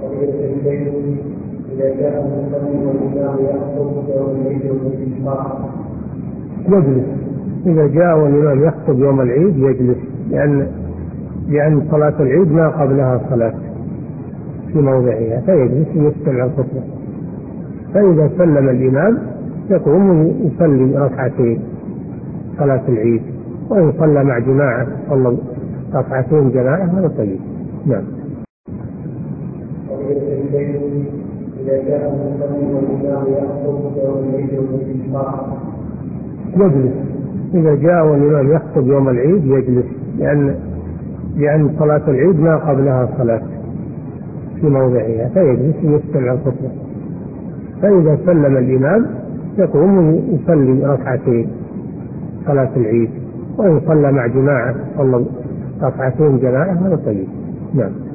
إذا جاء المصلي والإمام يخطب يوم العيد والاستسقاء يجلس. إذا جاء والإمام يخطب يوم العيد يجلس، لأن صلاة العيد ما قبلها صلاة في موضعها، فيجلس ويستمع الخطبة. فإذا سلم الإمام يقوم يصلي ركعتين صلاة العيد، وإن صلى مع جماعة صلى ركعتين جماعة هذا طيب. نعم. إذا جاء المصلي والإمام يخطب يوم العيد والاستسقاء يجلس. إذا جاء والإمام يخطب يوم العيد يجلس، لأن صلاة العيد ما قبلها صلاة في موضعها، فيجلس ويستمع الخطبة. فإذا سلم الإمام يقوم يصلي ركعتين صلاة العيد، وإن صلى مع جماعة صلى ركعتين جماعة هذا طيب. نعم.